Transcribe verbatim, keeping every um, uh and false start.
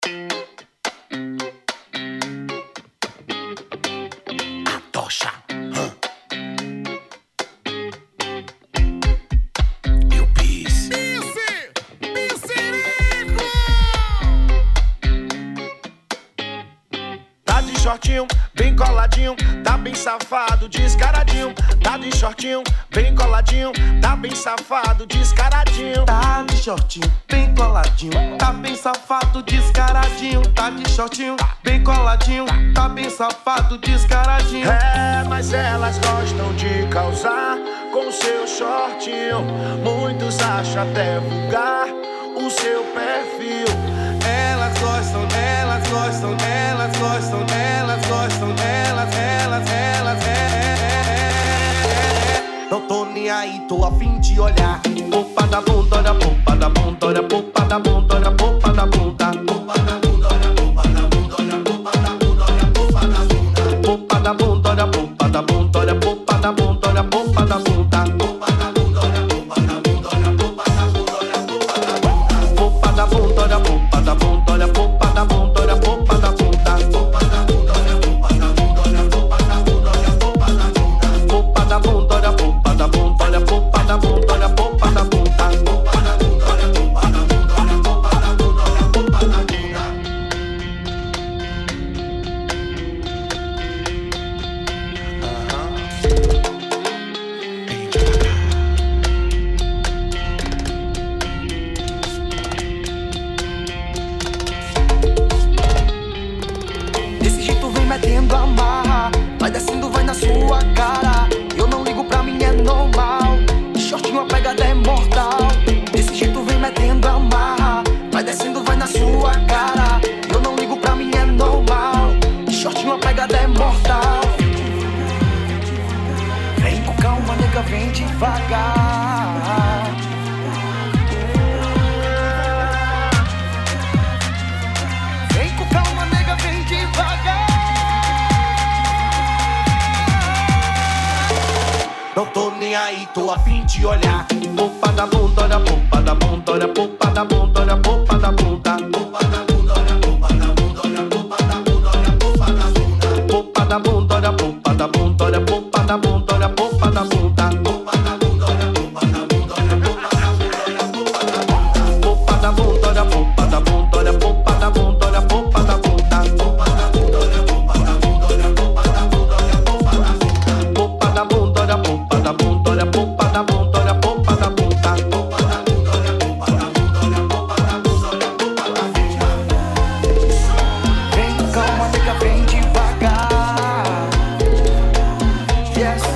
Tocha. Eu pis. Pisse! Pissirico! Tá de shortinho, bem coladinho, tá bem safado, descaradinho. Tá de shortinho, bem coladinho, tá bem safado, descaradinho. Tá de shortinho, bem coladinho, tá bem safado, descaradinho. Tá de shortinho, bem coladinho, tá bem safado, descaradinho. É, mas elas gostam de causar com seu shortinho. Muitos acham até vulgar o seu perfil. Elas gostam, elas gostam, elas gostam, elas gostam, elas, elas, elas, é, é, é, é. Não tô nem aí, tô a fim de olhar. Popa da bunda, olha popa da bunda, olha popa da bunda, olha popa da bunda. Popa da bunda, olha popa da bunda, olha popa da bunda, olha popa da bunda. Popa da bunda, olha popa da bunda, olha popa da bunda, olha popa da bunda. Popa da bunda, olha popa da bunda, olha popa da bunda, olha popa da bunda. Popa da bunda, olha popa da bunda, olha popa da bunda, olha popa da bunda. Popa da bunda, olha popa da bunda, olha popa da bunda, olha popa da bunda. Popa da bunda, olha popa da bunda, olha popa da bunda, olha popa da bunda. Popa da bunda, olha popa da bunda, olha popa da bunda, olha popa da bunda. Desse jeito vem metendo a marra, vai descendo, vai na sua cara. Eu não ligo, pra mim é normal. De shortinho a pegada é mortal. Desse jeito vem metendo a marra, vai descendo, vai na sua cara. Eu não ligo, pra mim é normal. De shortinho a pegada é mortal. Vem com calma, nega, vem devagar. Vem com calma, nega, vem devagar. Não tô nem aí, tô a fim de olhar. Popa da bunda, olha popa da bunda, olha popa da bunda, olha popa da bunda. Popa da bunda, olha popa da bunda, olha popa da bunda, olha popa da bunda. Popa da bunda, olha popa da bunda, olha popa da bunda, olha popa da bunda. Popa da bunda, olha popa da bunda, olha popa da bunda, olha popa da bunda. Popa da bunda, olha popa da bunda, olha popa da bunda, olha popa da bunda. Popa da bunda, olha popa da bunda, olha popa da bunda, olha popa da bunda. Popa da bunda, olha popa da bunda, olha popa da bunda, olha popa da bunda. Popa da bunda, olha popa da bunda, olha popa da bunda, olha popa da bunda. Vem com calma, nega, vem devagar. Yes.